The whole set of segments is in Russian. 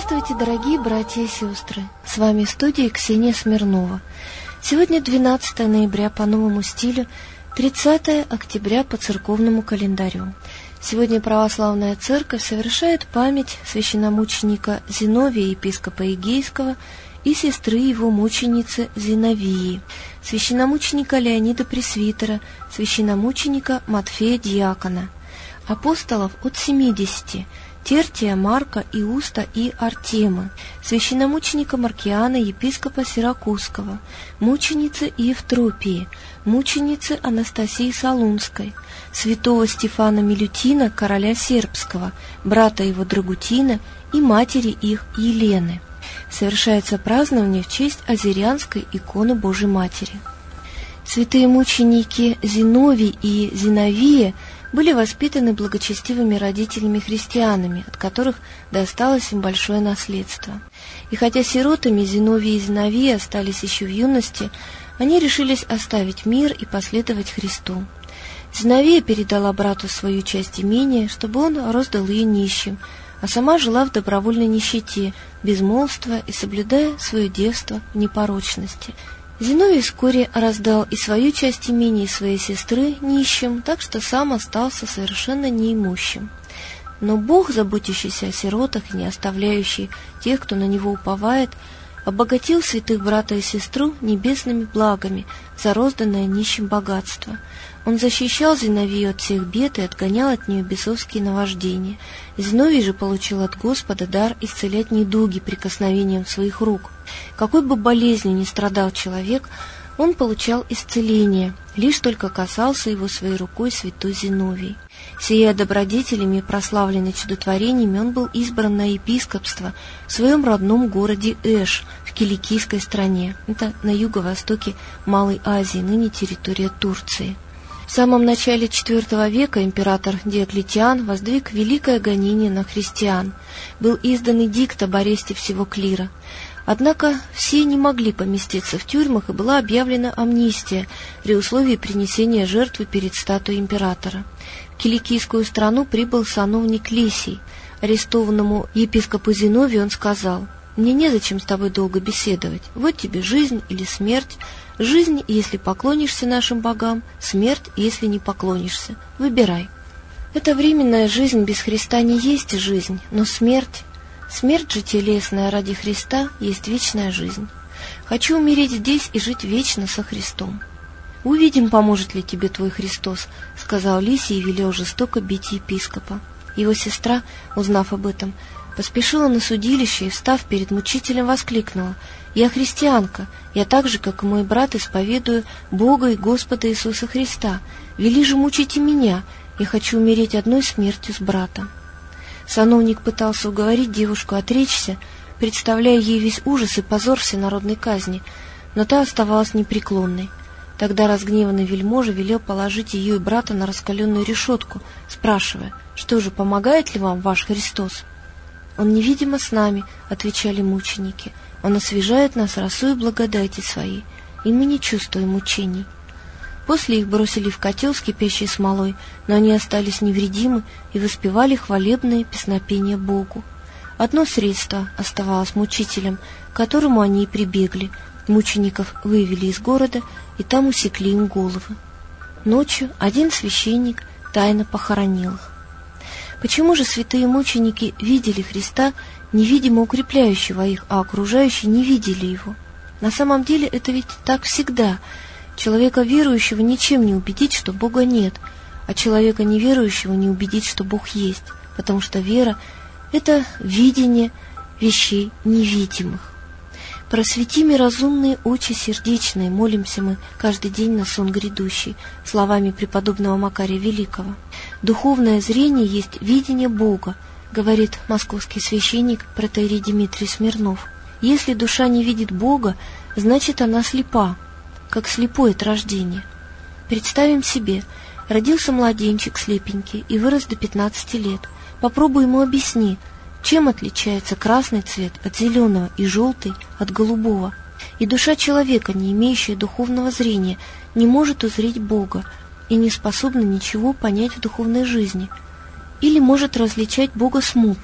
Здравствуйте, дорогие братья и сестры! С вами в студии Ксения Смирнова. Сегодня 12 ноября по новому стилю, 30 октября по церковному календарю. Сегодня православная церковь совершает память священномученика Зиновия, епископа Эгейского, и сестры его мученицы Зиновии, священномученика Леонида Пресвитера, священномученика Матфея Диакона, апостолов от 70, Тертия, Марка, Иуста и Артема, священномученика Маркиана, епископа Сиракузского, мученицы Евтропии, мученицы Анастасии Солунской, святого Стефана Милютина, короля сербского, брата его Драгутина и матери их Елены. Совершается празднование в честь азирианской иконы Божьей Матери. Святые мученики Зиновий и Зиновия были воспитаны благочестивыми родителями-христианами, от которых досталось им большое наследство. И хотя сиротами Зиновий и Зиновия остались еще в юности, они решились оставить мир и последовать Христу. Зиновия передала брату свою часть имения, чтобы он роздал ее нищим, а сама жила в добровольной нищете, безмолвства и соблюдая свое девство в непорочности. Зиновий вскоре раздал и свою часть имения, и своей сестры нищим, так что сам остался совершенно неимущим. Но Бог, заботящийся о сиротах и не оставляющий тех, кто на Него уповает, обогатил святых брата и сестру небесными благами за розданное нищим богатство. Он защищал Зиновию от всех бед и отгонял от нее бесовские наваждения. Зиновий же получил от Господа дар исцелять недуги прикосновением своих рук. Какой бы болезнью ни страдал человек, он получал исцеление, лишь только касался его своей рукой святой Зиновий. Сияя добродетелями и прославленный чудотворениями, он был избран на епископство в своем родном городе Эш в Киликийской стране. Это на юго-востоке Малой Азии, ныне территория Турции. В самом начале IV века император Диоклетиан воздвиг великое гонение на христиан. Был издан эдикт об аресте всего клира. Однако все не могли поместиться в тюрьмах, и была объявлена амнистия при условии принесения жертвы перед статуей императора. В Киликийскую страну прибыл сановник Лисий. Арестованному епископу Зиновию он сказал: «Мне незачем с тобой долго беседовать. Вот тебе жизнь или смерть. Жизнь, если поклонишься нашим богам, смерть, если не поклонишься. Выбирай». Эта временная жизнь без Христа не есть жизнь, но смерть же телесная ради Христа есть вечная жизнь. Хочу умереть здесь и жить вечно со Христом. «Увидим, поможет ли тебе твой Христос», — сказал Лисий и велел жестоко бить епископа. Его сестра, узнав об этом, поспешила на судилище и, встав перед мучителем, воскликнула: «Я христианка, я так же, как и мой брат, исповедую Бога и Господа Иисуса Христа. Вели же мучить и меня, я хочу умереть одной смертью с братом». Сановник пытался уговорить девушку отречься, представляя ей весь ужас и позор всенародной казни, но та оставалась непреклонной. Тогда разгневанный вельможа велел положить ее и брата на раскаленную решетку, спрашивая: «Что же, помогает ли вам ваш Христос?» «Он невидимо с нами», — отвечали мученики. «Он освежает нас росою благодати своей, и мы не чувствуем мучений». После их бросили в котел с кипящей смолой, но они остались невредимы и воспевали хвалебные песнопения Богу. Одно средство оставалось мучителям, к которому они и прибегли. Мучеников вывели из города, и там усекли им головы. Ночью один священник тайно похоронил их. Почему же святые мученики видели Христа, невидимо укрепляющего их, а окружающие не видели Его? На самом деле это ведь так всегда. Человека верующего ничем не убедить, что Бога нет, а человека неверующего не убедить, что Бог есть, потому что вера — это видение вещей невидимых. «Просвети ми разумные очи сердечные», молимся мы каждый день на сон грядущий, словами преподобного Макария Великого. «Духовное зрение есть видение Бога», говорит московский священник протоиерей Дмитрий Смирнов. «Если душа не видит Бога, значит, она слепа, как слепой от рождения». Представим себе, родился младенчик слепенький и вырос до 15 лет. Попробуй ему объясни, чем отличается красный цвет от зеленого и желтый от голубого. И душа человека, не имеющая духовного зрения, не может узреть Бога и не способна ничего понять в духовной жизни, или может различать Бога смутно.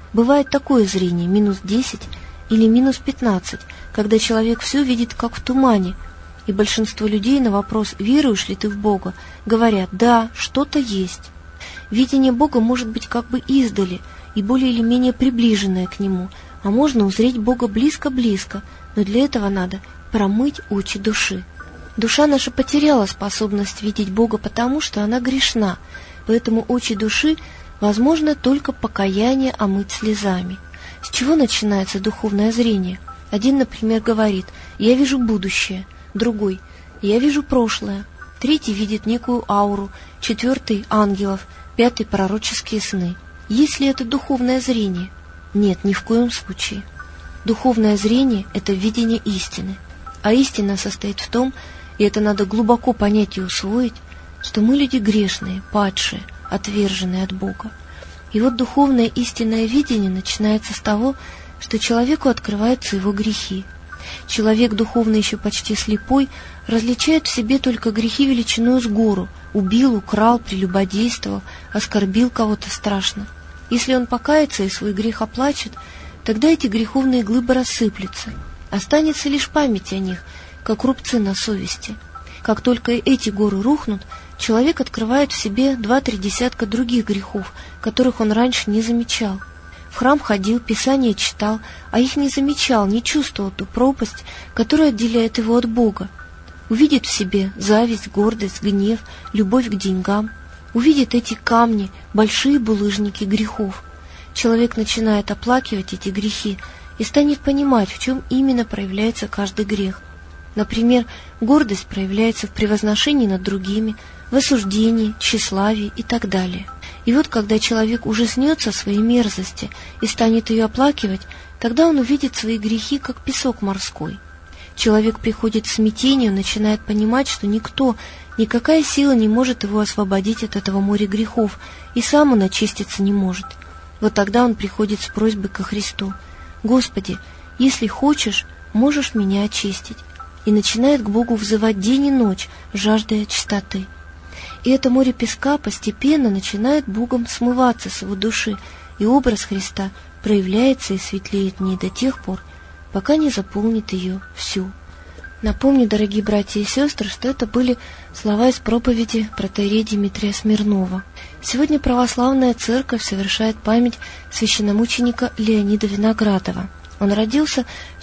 Бывает такое зрение, -10 или -15, когда человек все видит как в тумане, и большинство людей на вопрос «веруешь ли ты в Бога?» говорят «да, что-то есть». Видение Бога может быть как бы издали и более или менее приближенное к Нему, а можно узреть Бога близко-близко, но для этого надо промыть очи души. Душа наша потеряла способность видеть Бога потому, что она грешна, поэтому очи души возможно только покаяние омыть слезами. С чего начинается духовное зрение? Один, например, говорит «я вижу будущее», другой «я вижу прошлое», третий видит некую ауру, четвертый – ангелов, пятый – пророческие сны. Есть ли это духовное зрение? Нет, ни в коем случае. Духовное зрение – это видение истины. А истина состоит в том, и это надо глубоко понять и усвоить, что мы люди грешные, падшие, отверженные от Бога. И вот духовное истинное видение начинается с того, что человеку открываются его грехи. Человек, духовно еще почти слепой, различает в себе только грехи величиною с гору, убил, украл, прелюбодействовал, оскорбил кого-то страшно. Если он покается и свой грех оплачет, тогда эти греховные глыбы рассыплются. Останется лишь память о них, как рубцы на совести. Как только эти горы рухнут, человек открывает в себе 2-3 десятка других грехов, которых он раньше не замечал. В храм ходил, Писание читал, а их не замечал, не чувствовал ту пропасть, которая отделяет его от Бога. Увидит в себе зависть, гордость, гнев, любовь к деньгам. Увидит эти камни, большие булыжники грехов. Человек начинает оплакивать эти грехи и станет понимать, в чем именно проявляется каждый грех. Например, гордость проявляется в превозношении над другими, в осуждении, тщеславии и так далее. И вот когда человек ужаснется своей мерзости и станет ее оплакивать, тогда он увидит свои грехи, как песок морской. Человек приходит в смятение, начинает понимать, что никто, никакая сила не может его освободить от этого моря грехов, и сам он очиститься не может. Вот тогда он приходит с просьбой ко Христу: «Господи, если хочешь, можешь меня очистить», и начинает к Богу взывать день и ночь, жаждая чистоты. И это море песка постепенно начинает Богом смываться с его души, и образ Христа проявляется и светлеет в ней до тех пор, пока не заполнит ее всю. Напомню, дорогие братья и сестры, что это были слова из проповеди протоиерея Дмитрия Смирнова. Сегодня православная церковь совершает память священномученика Леонида Виноградова. Он родился в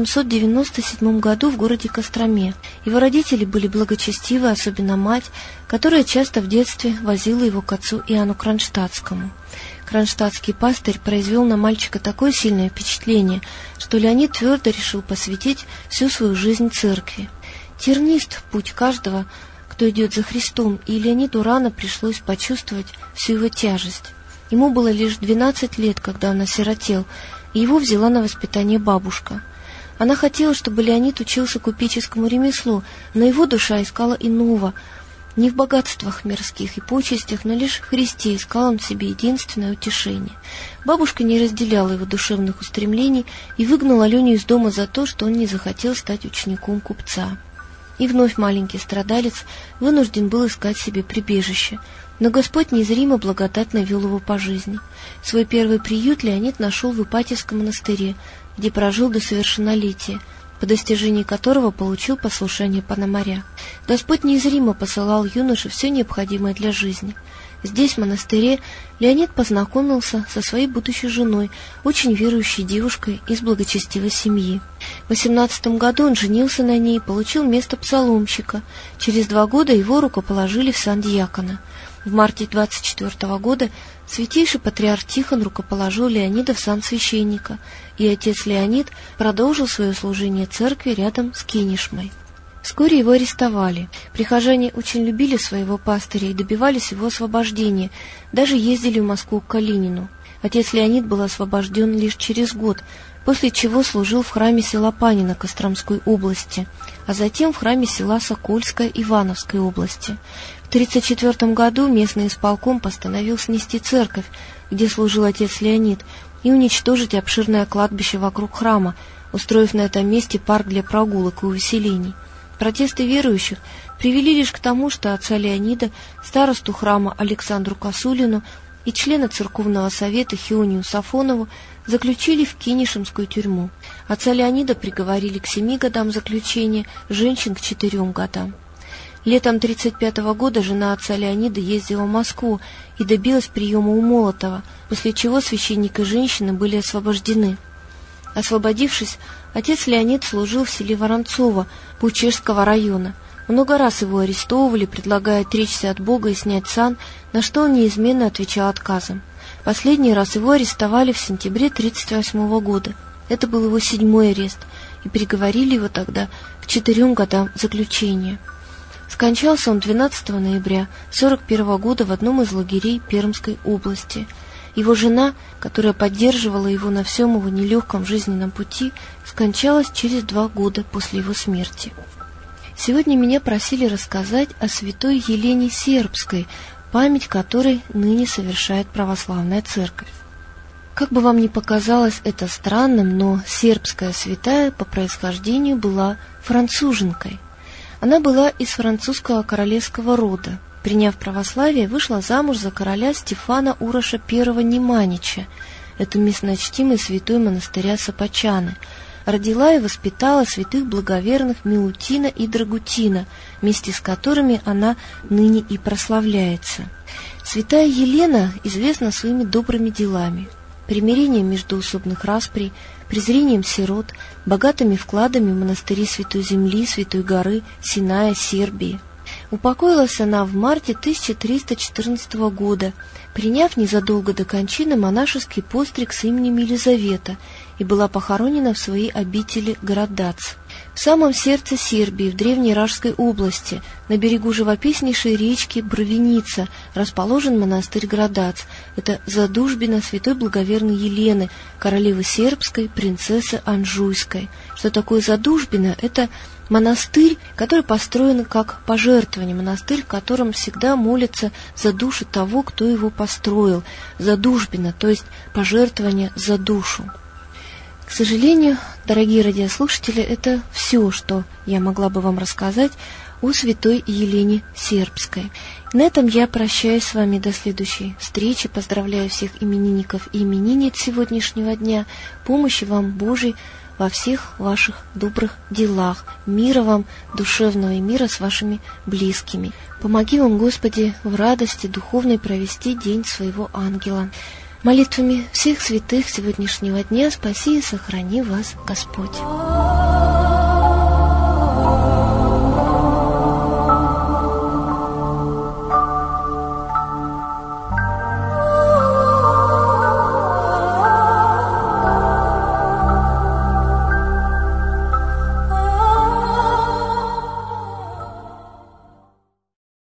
1897 году в городе Костроме. Его родители были благочестивы, особенно мать, которая часто в детстве возила его к отцу Иоанну Кронштадтскому. Кронштадтский пастырь произвел на мальчика такое сильное впечатление, что Леонид твердо решил посвятить всю свою жизнь церкви. Тернист путь каждого, кто идет за Христом, и Леониду рано пришлось почувствовать всю его тяжесть. Ему было лишь 12 лет, когда он осиротел, и его взяла на воспитание бабушка. Она хотела, чтобы Леонид учился купеческому ремеслу, но его душа искала иного. Не в богатствах мирских и почестях, но лишь в Христе искал он в себе единственное утешение. Бабушка не разделяла его душевных устремлений и выгнала Леню из дома за то, что он не захотел стать учеником купца. И вновь маленький страдалец вынужден был искать себе прибежище, но Господь незримо благодатно вел его по жизни. Свой первый приют Леонид нашел в Ипатьевском монастыре, где прожил до совершеннолетия, по достижении которого получил послушание Пономаря. Господь незримо посылал юноше все необходимое для жизни. Здесь, в монастыре, Леонид познакомился со своей будущей женой, очень верующей девушкой из благочестивой семьи. В 18 году он женился на ней и получил место псаломщика. Через 2 года его рукоположили в сан диакона. В марте 24 года святейший патриарх Тихон рукоположил Леонида в сан священника, и отец Леонид продолжил свое служение церкви рядом с Кинешмой. Вскоре его арестовали. Прихожане очень любили своего пастыря и добивались его освобождения, даже ездили в Москву к Калинину. Отец Леонид был освобожден лишь через год, после чего служил в храме села Панино Костромской области, а затем в храме села Сокольское Ивановской области. В 1934 году местный исполком постановил снести церковь, где служил отец Леонид, и уничтожить обширное кладбище вокруг храма, устроив на этом месте парк для прогулок и увеселений. Протесты верующих привели лишь к тому, что отца Леонида, старосту храма Александру Косулину и члена церковного совета Хионию Сафонову заключили в Кинешемскую тюрьму. Отца Леонида приговорили к 7 годам заключения, женщин к 4 годам. Летом 1935 года жена отца Леонида ездила в Москву и добилась приема у Молотова, после чего священник и женщины были освобождены. Освободившись, отец Леонид служил в селе Воронцово Пучежского района. Много раз его арестовывали, предлагая отречься от Бога и снять сан, на что он неизменно отвечал отказом. Последний раз его арестовали в сентябре 1938 года. Это был его 7-й арест, и приговорили его тогда к 4 годам заключения. Скончался он 12 ноября 1941 года в одном из лагерей Пермской области. Его жена, которая поддерживала его на всем его нелегком жизненном пути, скончалась через 2 года после его смерти. Сегодня меня просили рассказать о святой Елене Сербской, память которой ныне совершает православная церковь. Как бы вам ни показалось это странным, но сербская святая по происхождению была француженкой. Она была из французского королевского рода. Приняв православие, вышла замуж за короля Стефана Уроша I Неманича. Это местночтимый святой монастыря Сопочаны. Родила и воспитала святых благоверных Милутина и Драгутина, вместе с которыми она ныне и прославляется. Святая Елена известна своими добрыми делами, примирением междоусобных расприй, презрением сирот, богатыми вкладами в монастыри Святой Земли, Святой Горы, Синая, Сербии. Упокоилась она в марте 1314 года, приняв незадолго до кончины монашеский постриг с именем Елизавета, и была похоронена в своей обители Городац. В самом сердце Сербии, в древней Ражской области, на берегу живописнейшей речки Бровеница, расположен монастырь Городац. Это задушбина святой благоверной Елены, королевы сербской, принцессы Анжуйской. Что такое задушбина? Это монастырь, который построен как пожертвование, монастырь, в котором всегда молятся за душу того, кто его построил. Задушбина, то есть пожертвование за душу. К сожалению, дорогие радиослушатели, это все, что я могла бы вам рассказать о святой Елене Сербской. На этом я прощаюсь с вами до следующей встречи. Поздравляю всех именинников и именинниц сегодняшнего дня. Помощи вам Божией во всех ваших добрых делах. Мира вам душевного и мира с вашими близкими. Помоги вам, Господи, в радости духовной провести день своего ангела. Молитвами всех святых сегодняшнего дня спаси и сохрани вас Господь.